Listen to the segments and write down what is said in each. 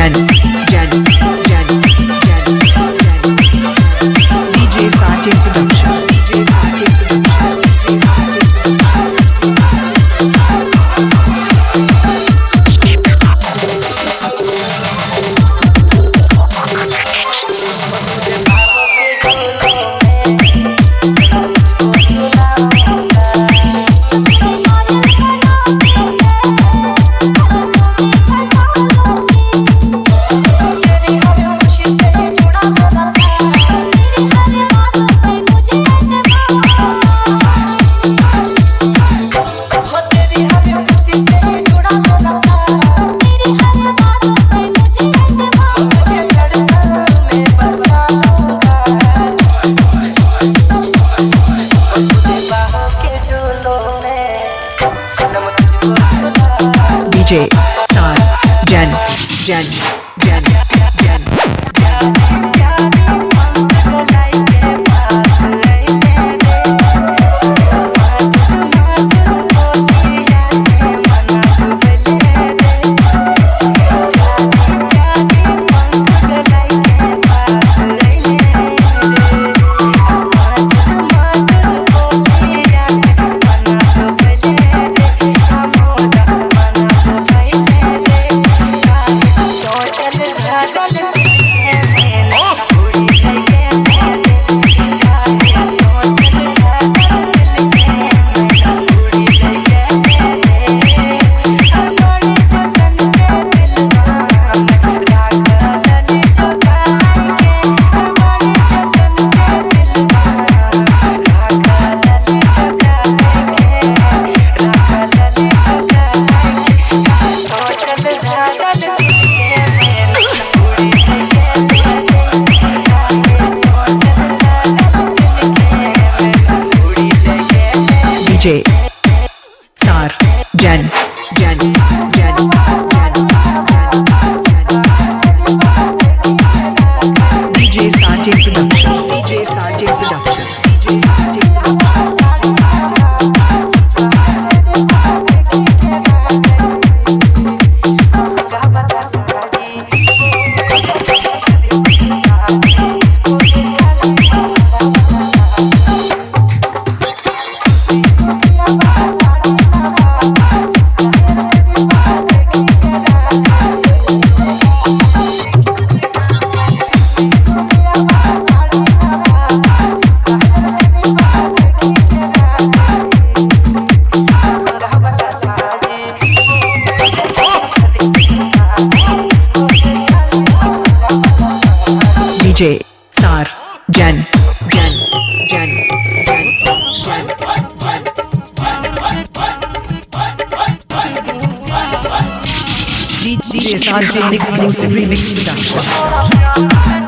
Jan DJ Satin Production DJ Satin Production DJ Sar Jan DJ Sar Jan DJ Satin Production DJ Satin Productions DJ Sar Jan DJ Sar Jan exclusive remix production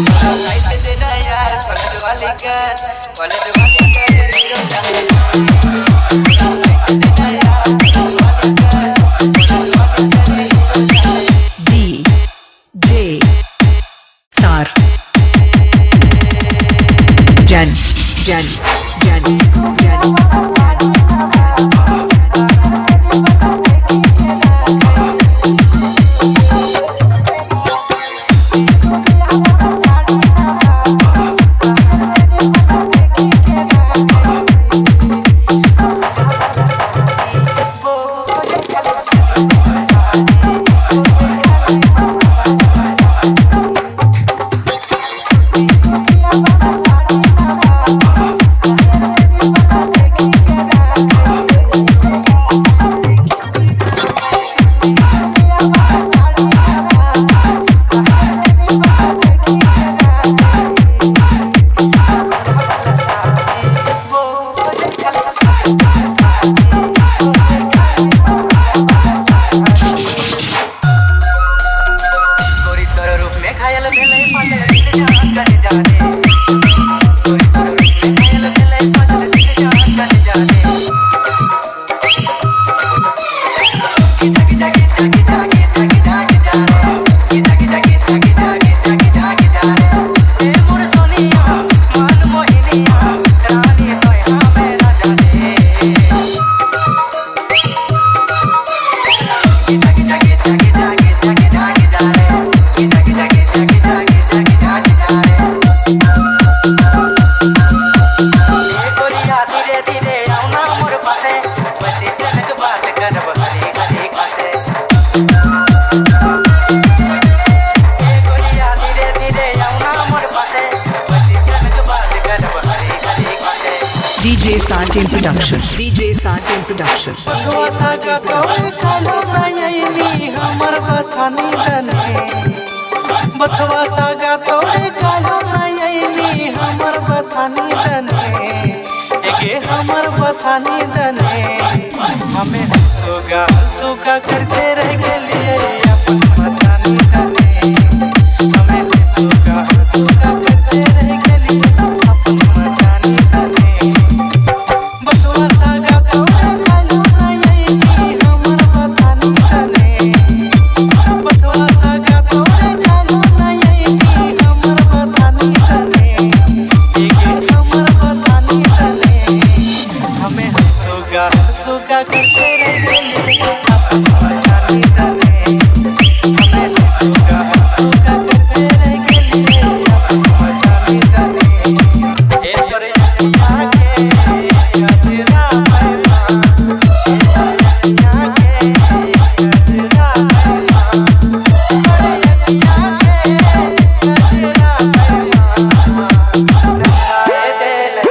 Kॉलेज वाले DJ Sartin Production. DJ Sartin Production. बथवा सागा तोड़े कालो नयनी हमर बथानी दने एके हमर बथानी दने हमें सुगा सुगा करते रह गेलिए अपन बथानी दने हमें सुगा सुगा करते रह गेलिए अपन बथानी दने बथवा सागा तोड़े कालो नयनी हमर बथानी दने बथवा सागा तोड़े कालो सुगा करते रह गेली अपन बथानी दने हमें सुगा सुगा करते रह गेली अपन बथानी दने ए तोरे आके गजरा पैमा आके गजरा पैमा गजरा पैमा नहाए दे ले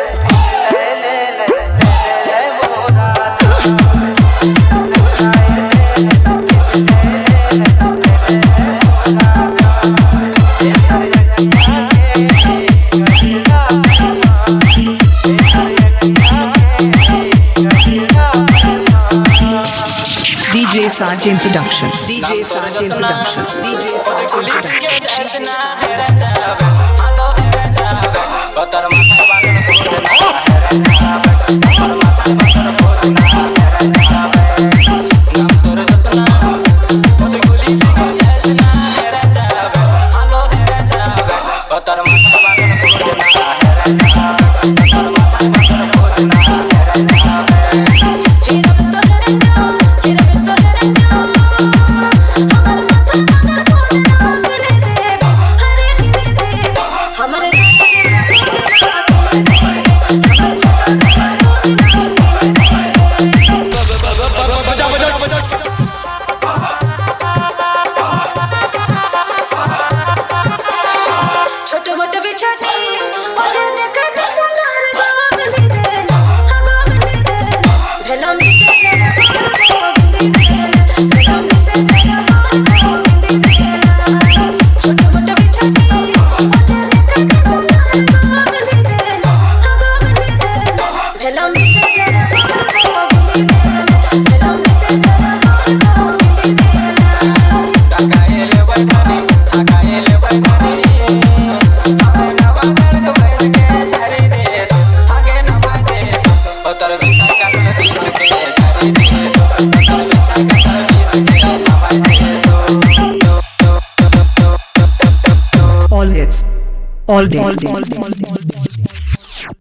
DJ Sartin Production. DJ Sartin Production. DJ Sartin all hits, all day.